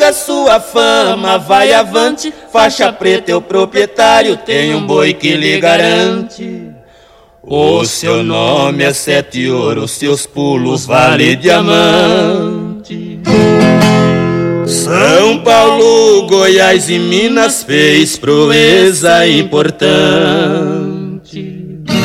divulga sua fama, vai avante. Faixa preta é o proprietário, tem um boi que lhe garante. O seu nome é 7 ouro, seus pulos vale diamante. São Paulo, Goiás e Minas fez proeza importante.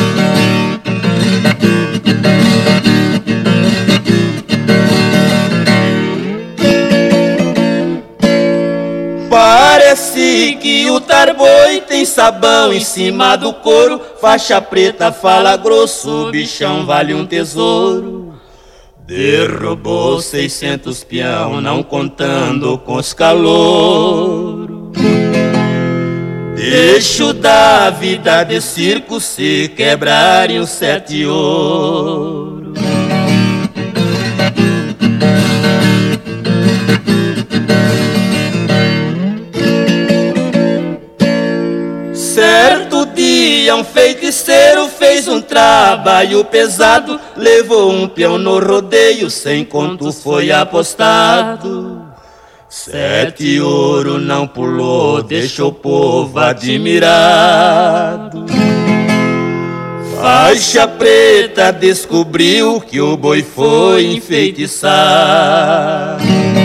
Parece que o tarboi tem sabão em cima do couro. Faixa preta fala grosso, o bichão vale um tesouro. Derrubou 600 peão, não contando com os calouros. Deixo da vida de circo se quebrarem os 7 ouro. Certo dia um feiticeiro fez um trabalho pesado, levou um peão no rodeio, 100 conto foi apostado. 7 ouro não pulou, deixou o povo admirado. Faixa preta descobriu que o boi foi enfeitiçado.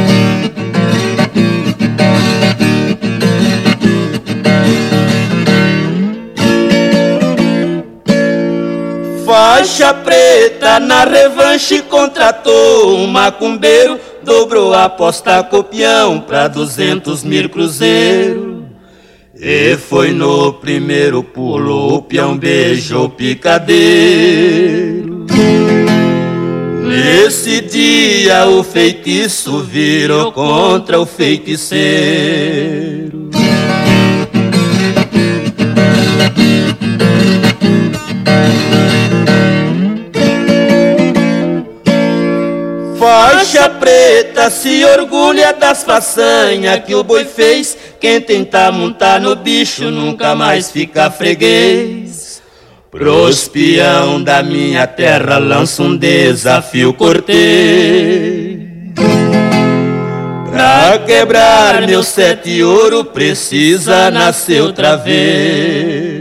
Faixa preta na revanche contratou um macumbeiro, dobrou a aposta com o peão pra 200 mil cruzeiro. E foi no primeiro pulo, o peão beijou o picadeiro. Nesse dia o feitiço virou contra o feiticeiro. Faixa preta se orgulha das façanhas que o boi fez. Quem tentar montar no bicho nunca mais fica freguês. Pros peão da minha terra lança um desafio cortês. Pra quebrar meu 7 ouro precisa nascer outra vez.